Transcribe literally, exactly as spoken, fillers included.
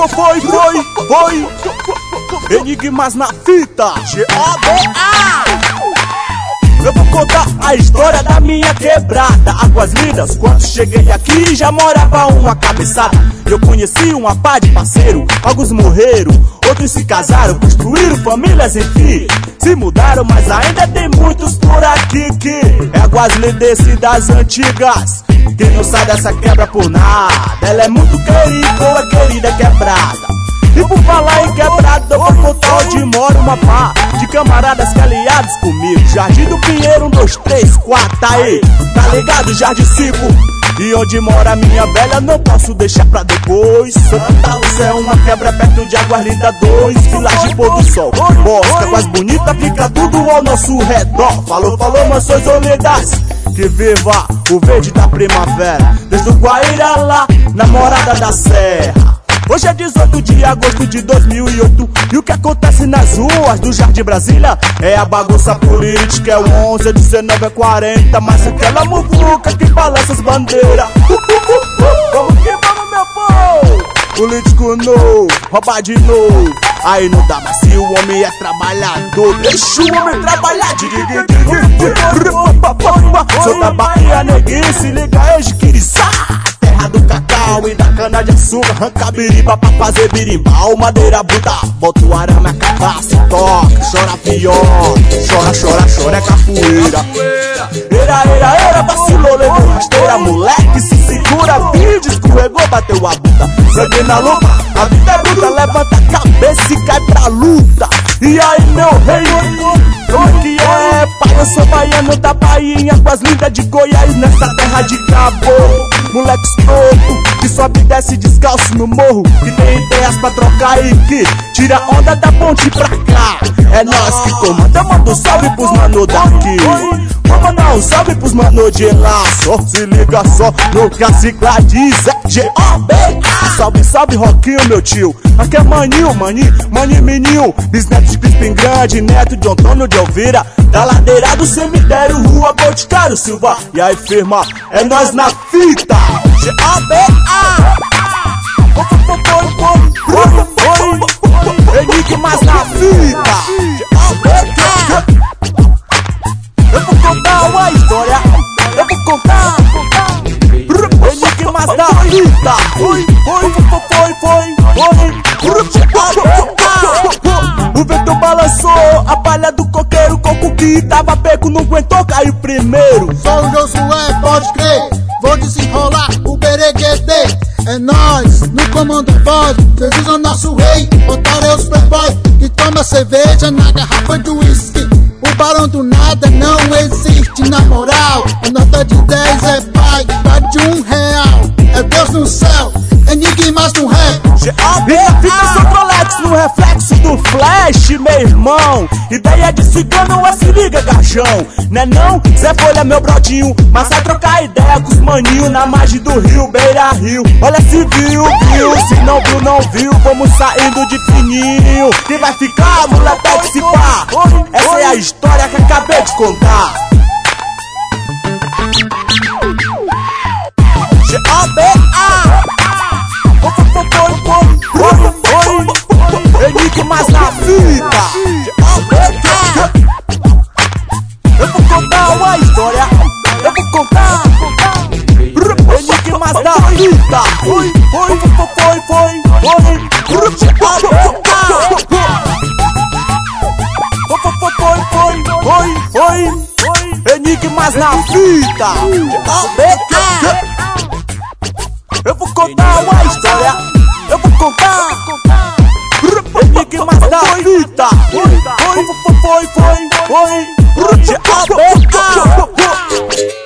foi, foi, foi, foi. Enigmas na fita. G O B A. Eu vou contar a história da minha quebrada, Águas Lindas. Quando cheguei aqui já morava uma cabeçada. Eu conheci uma pá de parceiro, alguns morreram, outros se casaram, construíram famílias, enfim, se mudaram, mas ainda tem muitos por aqui que é Águas Lindas das antigas. Quem não sai dessa quebra por nada, ela é muito querida ou é querida quebrada. E por falar em quebrada, eu vou contar onde mora uma pá de camaradas que aliados comigo. Jardim do Pinheiro, um, dois, três, quatro, tá aí, tá ligado? Jardim cinco. E onde mora minha velha, não posso deixar pra depois. Santa Lúcia é uma quebra perto de Águas Lindas dois. Village Pôr do Sol, Bosca, Águas Bonita, fica tudo ao nosso redor. Falou, falou, mansões unidas, que viva o verde da primavera. Desde o Guaíra lá, na Morada da Serra. Hoje é dezoito de agosto de dois mil e oito. E o que acontece nas ruas do Jardim Brasília é a bagunça política. É o onze, é dezenove, é quarenta. Mas aquela muvuca que balança as bandeiras. uh, uh, uh, uh. Vamos que vamos, meu povo. Político novo, roubar de novo. Aí não dá mais se o homem é trabalhador. Deixa o homem trabalhar. Sou da Bahia, neguinho, se liga aí, Jiquiriçá. Terra do cacau e da cana de açúcar. Arranca biriba pra fazer birimbau. Madeira bruta, bota o arame, a cabaça, toca, chora viola. Chora, chora, chora, é capoeira. Eira, eira, eira, vacilou, levou rasteira. Moleque se segura, vídeo, escorregou, bateu a bunda. Sangue na lupa, a vida é bruta. Levanta a cabeça e cai pra luta. E aí, meu rei, como que é? Pai, eu sou baiano da Bahia, em Águas Lindas de Goiás, nessa terra de caboclo. Moleque escroto, que sobe e desce descalço no morro, que tem ideias pra trocar e que tira onda da ponte pra cá. É nós que comanda, manda um salve pros mano daqui. Vou mandar um salve pros mano de lá. Só se liga só no que a sigla diz, é G O B A. Salve, salve, Roquinho, meu tio. Aqui é maninho, maninho, maninho, menino. Bisneto de Crispim Grande, neto de Antônio de Elvira. Da ladeira do cemitério, rua Boticário Silva. E aí, firma, é nós na fita. G O B A. Enigmas na fita. G O B A. Eu vou contar uma história. Eu vou contar enigmas da fita. Foi, foi, foi, foi, foi. O vento balançou a palha do coqueiro. O coco que tava pego não aguentou, caiu primeiro. Sou o Josué, pode crer. Vou desenrolar o bereguete. É nós, no comando pode. Jesus é o nosso rei. Otário os playboy que toma cerveja na garrafa de whisky. O barão do nada não existe, na moral. A nota de dez é pai, dá de um real. É Deus no céu, enigmas no rap. G O B A. Fica seu Rolex no reflexo do flash, meu irmão. Ideia de cigano, é se liga, gajão. Né não? Zé Folha, meu brodinho. Mas vai trocar ideia com os maninho na margem do rio, Beira Rio. Olha se viu, viu. Se não viu, não viu. Vamos saindo de fininho. Quem vai ficar, moleque, se pá. Essa é a história que acabei de contar. G O B A. Enigmas na fita. G O B A. Eu vou contar uma história. Eu vou contar enigmas da fita. Foi, foi, foi, foi, foi. G O B A. Foi, foi, foi, foi, foi. Enigmas na fita. G O B A. Eu vou contar uma história. Eu vou contar enigmas da fita. Foi, foi, foi, foi, foi. G O B A.